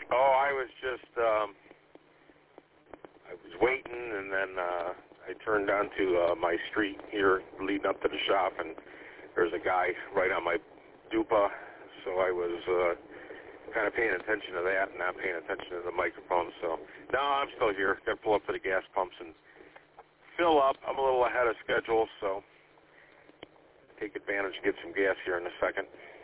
Oh, I was just, I was waiting, and then I turned onto my street here leading up to the shop, and there's a guy right on my dupa, so I was kind of paying attention to that and not paying attention to the microphone. So, no, I'm still here. Got to pull up to the gas pumps and fill up. I'm a little ahead of schedule, so take advantage and get some gas here in a second.